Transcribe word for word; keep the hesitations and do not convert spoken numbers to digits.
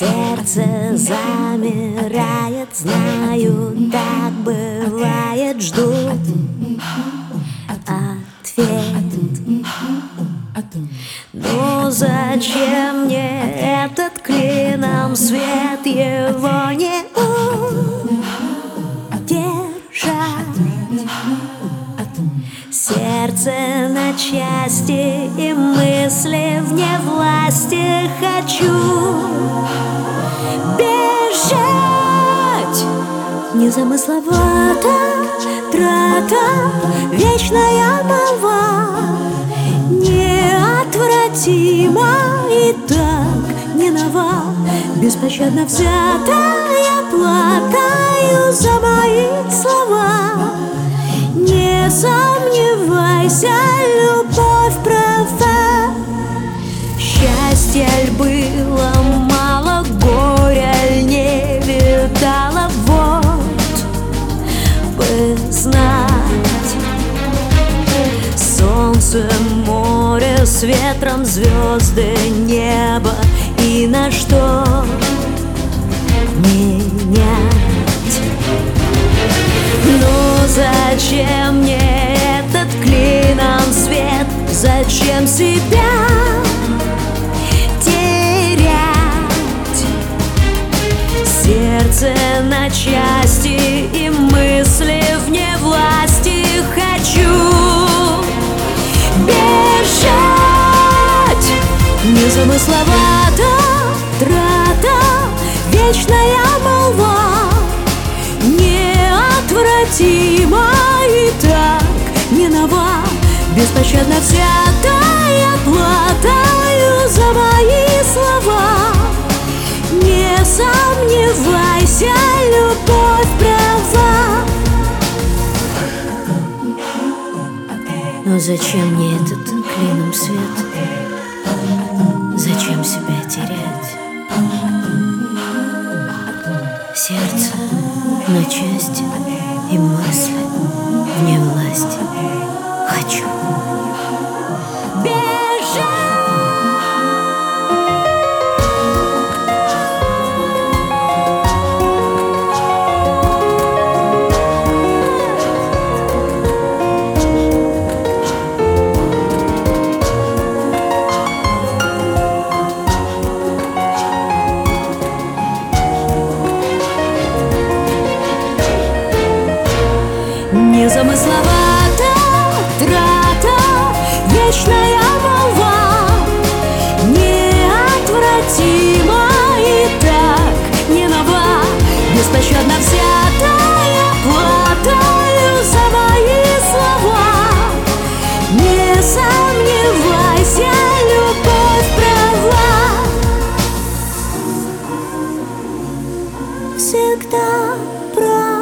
Сердце замирает, знаю, так бывает, жду ответ. Но зачем мне этот клином свет, его не удержать? Сердце на части и мысли вне власти, хочу бежать. Незамысловато трата, вечная молва, неотвратимо и так не нова. Беспощадно взятая платою за мои слова. Не сомневайся, любовь права. Счастья ль было мало, горя ль не видала, вот бы знать. Солнце, море с ветром, звезды, небо, и на что менять? Ну зачем мне этот клином свет? Зачем себя терять? Сердце на части и мысли вне власти, хочу бежать. Незамысловато трата, вечная молва, неотвратимо и так не нова. Беспощадно взятая платою за мои слова. Не сомневайся, любовь права. Но зачем мне этот клином свет? Зачем себя терять? Сердце на части и мысли вне власти, хочу бежать. Незамысловато трата, вечная молва, неотвратимо и так не нова. Беспощадно взятая платою за мои слова. Не сомневайся, любовь права. Всегда права.